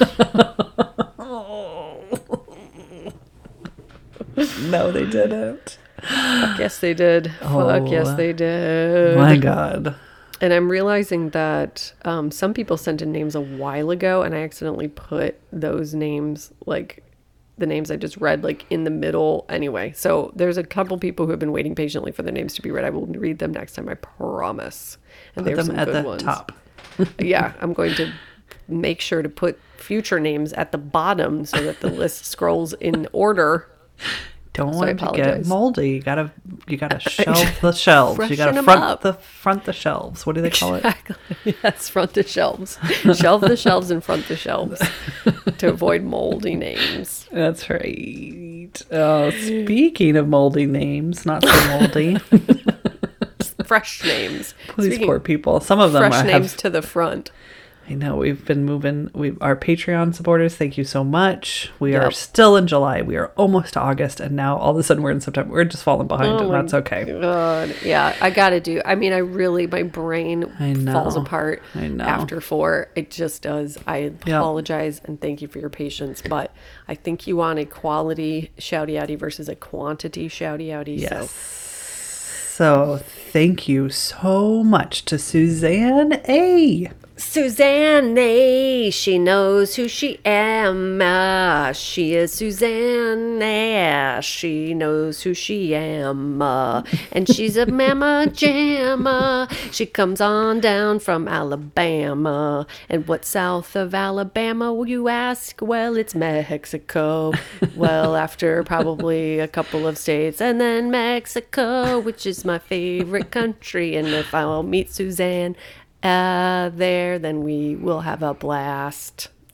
No, they didn't. Fuck yes, they did. Fuck yes, Oh, they did. My God. And I'm realizing that um, some people sent in names a while ago, and I accidentally put those names, like the names I just read, like in the middle anyway. So there's a couple people who have been waiting patiently for their names to be read. I will read them next time, I promise. And Put there's them some at good the ones. top. Yeah, I'm going to make sure to put future names at the bottom so that the list scrolls in order. Don't So I want it to get apologize. moldy. You gotta, you gotta shelve the shelves. You Freshen gotta 'em front up. the front the shelves. What do they call it? Exactly. Yes, front the shelves. Shelve the shelves and front the shelves to avoid moldy names. That's right. Oh, speaking of moldy names, not so moldy. Fresh names. Please, Speaking poor people. Some of them fresh are, names have. to the front. I know we've been moving. We our Patreon supporters. Thank you so much. We are Yep. still in July. We are almost to August, and now all of a sudden we're in September. We're just falling behind, Oh and my that's okay. God. Yeah, I gotta do. I mean, I really, my brain I know. falls apart I know. after four. It just does. I apologize and thank you for your patience, but I think you want a quality shouty outy versus a quantity shouty outy. Yes. So So thank you so much to Suzanne A. Suzanne, she knows who she am. Uh, she is Suzanne. Uh, she knows who she am. Uh, and she's a mama jamma. She comes on down from Alabama. And what's south of Alabama, will you ask? Well, it's Mexico. Well, after probably a couple of states. And then Mexico, which is my favorite country. And if I'll meet Suzanne uh there, then we will have a blast.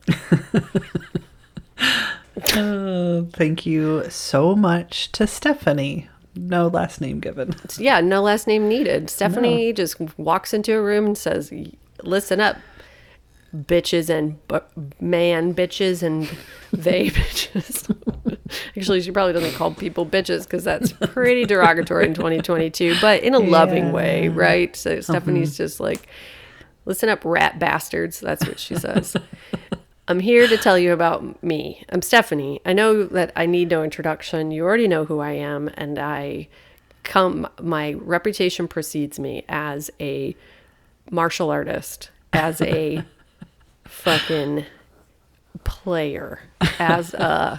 Uh, thank you so much to Stephanie. No last name given. Yeah, no last name needed. Stephanie no. just walks into a room and says, listen up, bitches and bu- man bitches and they bitches. Actually, she probably doesn't call people bitches because that's pretty derogatory in twenty twenty-two, but in a yeah. loving way, right? So Stephanie's uh-huh. just like, listen up, rat bastards. That's what she says. I'm here to tell you about me. I'm Stephanie. I know that I need no introduction. You already know who I am, and I come, my reputation precedes me as a martial artist, as a fucking player, as a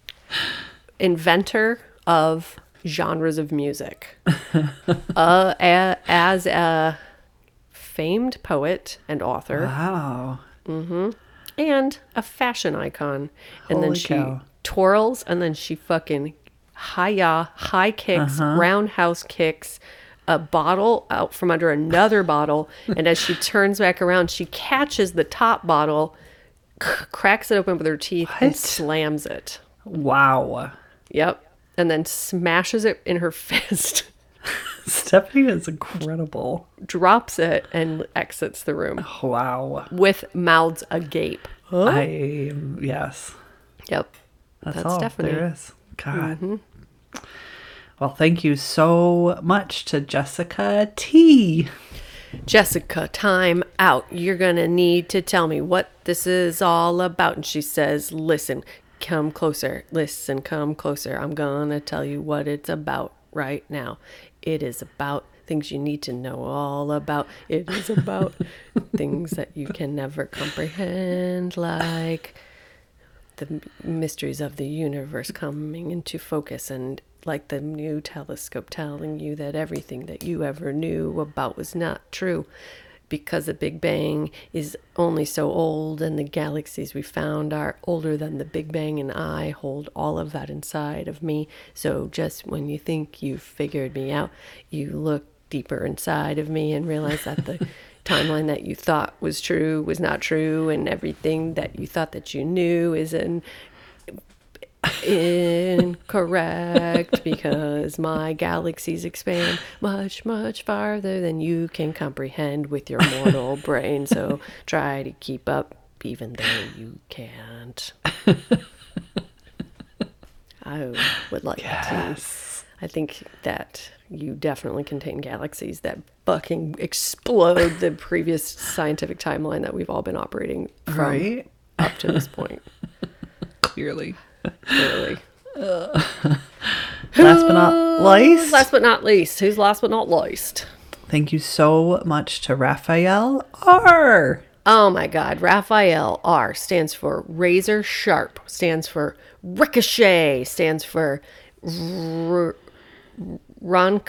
inventor of genres of music, uh, a, as a famed poet and author. Wow. Mm-hmm. And a fashion icon. And Holy then she cow. twirls, and then she fucking hi-ya, high kicks, Uh-huh. roundhouse kicks, a bottle out from under another bottle. And as she turns back around, she catches the top bottle, c- cracks it open with her teeth, and What? slams it. Wow. Yep. And then smashes it in her fist. Stephanie is incredible. Drops it and exits the room Wow. with mouths agape. Huh? I, yes. Yep. That's, That's all Stephanie. there is. God. Mm-hmm. Well, thank you so much to Jessica T. Jessica, time out. You're going to need to tell me what this is all about. And she says, listen, come closer. Listen, come closer. I'm going to tell you what it's about right now. It is about things you need to know all about. It is about things that you can never comprehend, like the mysteries of the universe coming into focus, and like the new telescope telling you that everything that you ever knew about was not true, because the Big Bang is only so old, and the galaxies we found are older than the Big Bang, and I hold all of that inside of me. So just when you think you've figured me out, you look deeper inside of me and realize that the timeline that you thought was true was not true, and everything that you thought that you knew is in incorrect, because my galaxies expand much, much farther than you can comprehend with your mortal brain. So try to keep up, even though you can't. I would like Yes. to. I think that you definitely contain galaxies that fucking explode the previous scientific timeline that we've all been operating from Right? up to this point. Clearly. Clearly. Uh, last but not least. Last but not least. Who's last but not least? Thank you so much to Raphael R. Oh my God. Raphael R stands for razor sharp, stands for ricochet, stands for r- ron-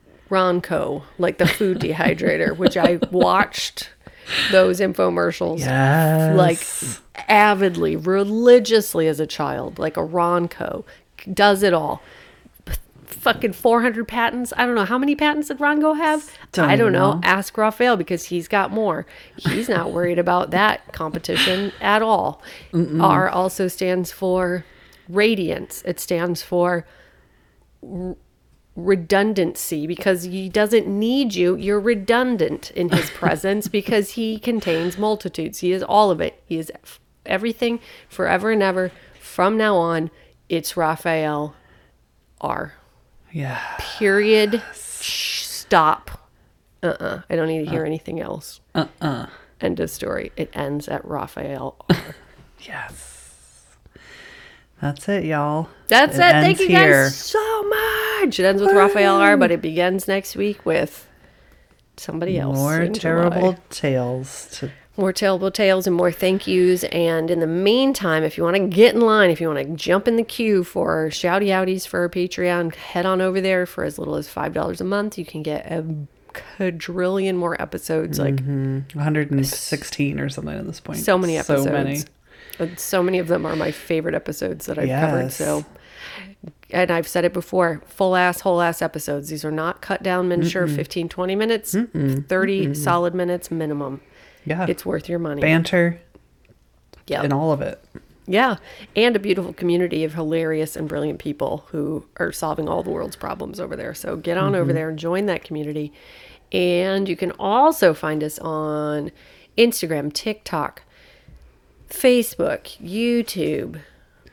Ronco, like the food dehydrator, which I watched those infomercials Yes. like avidly, religiously as a child, like a Ronco. Does it all. Fucking four hundred patents. I don't know. How many patents did Ronco have? Don't I don't even know. know. Ask Raphael, because he's got more. He's not worried about that competition at all. Mm-mm. R also stands for radiance. It stands for r- redundancy, because he doesn't need you. You're redundant in his presence because he contains multitudes. He is all of it. He is everything forever and ever. From now on, it's Raphael R. Yeah. Period. Shh, stop. Uh-uh. I don't need to hear uh, anything else. Uh-uh. End of story. It ends at Raphael R. Yes. That's it, y'all. That's it. it. Thank you here. guys so much. It ends with Raphael R, but it begins next week with somebody else. More terrible tales to More terrible tales and more thank yous. And in the meantime, if you want to get in line, if you want to jump in the queue for shouty outies for our Patreon, head on over there. For as little as five dollars a month, you can get a quadrillion more episodes. mm-hmm. Like one hundred sixteen or something at this point. So many episodes. So many. So many of them are my favorite episodes that I've yes. covered. So, and I've said it before, full ass, whole ass episodes. These are not cut down, miniature, Mm-mm. fifteen, twenty minutes, Mm-mm. thirty Mm-mm. solid minutes minimum. Yeah. It's worth your money. Banter. Yep. in all of it. Yeah. And a beautiful community of hilarious and brilliant people who are solving all the world's problems over there. So get on mm-hmm. over there and join that community. And you can also find us on Instagram, TikTok, Facebook, YouTube,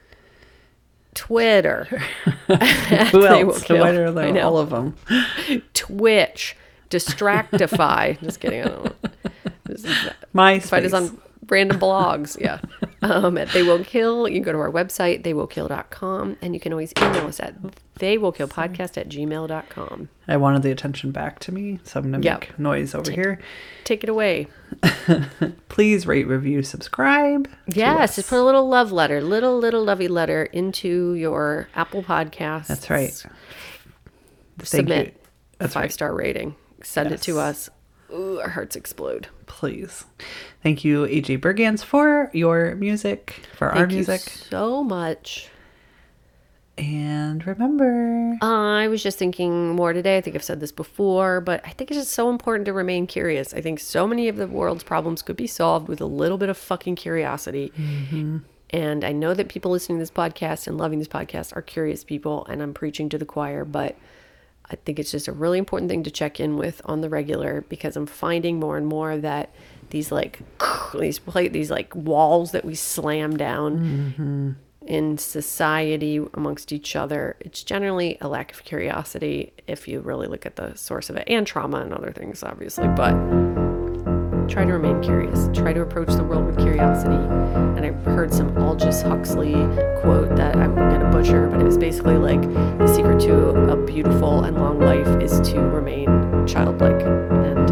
Twitter. Who else? Twitter, though, all of them. Twitch, Distractify. Just kidding. I don't know. MySpace. Find us on random blogs. Yeah. Um, at They Will Kill. You can go to our website, they will kill dot com. And you can always email us at they will kill podcast at gmail dot com. I wanted the attention back to me, so I'm going to yep. make noise over take, here. Take it away. Please rate, review, subscribe. Yes, just put a little love letter, little, little lovey letter into your Apple Podcasts. That's right. Thank Submit you. That's a five-star right. rating. Send yes. it to us. Ooh, our hearts explode. Please. Thank you, A J Bergans, for your music, for Thank our music. Thank you so much. And remember... I was just thinking more today. I think I've said this before, but I think it's just so important to remain curious. I think so many of the world's problems could be solved with a little bit of fucking curiosity. Mm-hmm. And I know that people listening to this podcast and loving this podcast are curious people, and I'm preaching to the choir, but I think it's just a really important thing to check in with on the regular, because I'm finding more and more that these like these these like walls that we slam down mm-hmm. in society amongst each other, it's generally a lack of curiosity if you really look at the source of it, and trauma and other things, obviously. But try to remain curious. Try to approach the world with curiosity. And I heard some Aldous Huxley quote that I'm going to butcher, but it was basically like, the secret to a beautiful and long life is to remain childlike. And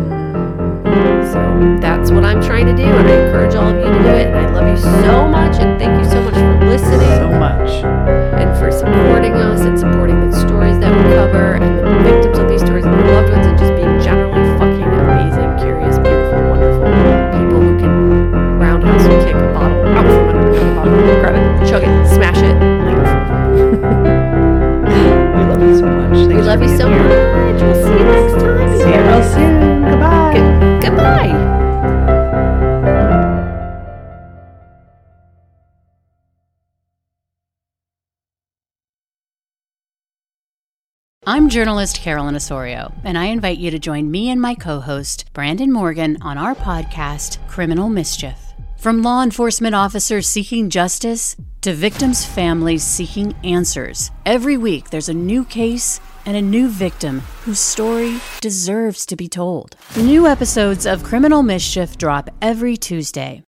so that's what I'm trying to do, and I encourage all of you to do it. And I love you so much, and thank you so much for listening. So much. And for supporting us and supporting the stories that we cover and the victims of these stories and their loved ones, and just being generally fucking amazing, curious, beautiful, wonderful people who can roundhouse kick a bottle out from under the bottle, grab it, chug it, smash it, leave. We love you so much. Thanks we love you so here. much. We'll see you next time. See you real soon. Goodbye. Good- goodbye. I'm journalist Carolyn Osorio, and I invite you to join me and my co-host, Brandon Morgan, on our podcast, Criminal Mischief. From law enforcement officers seeking justice to victims' families seeking answers, every week there's a new case and a new victim whose story deserves to be told. New episodes of Criminal Mischief drop every Tuesday.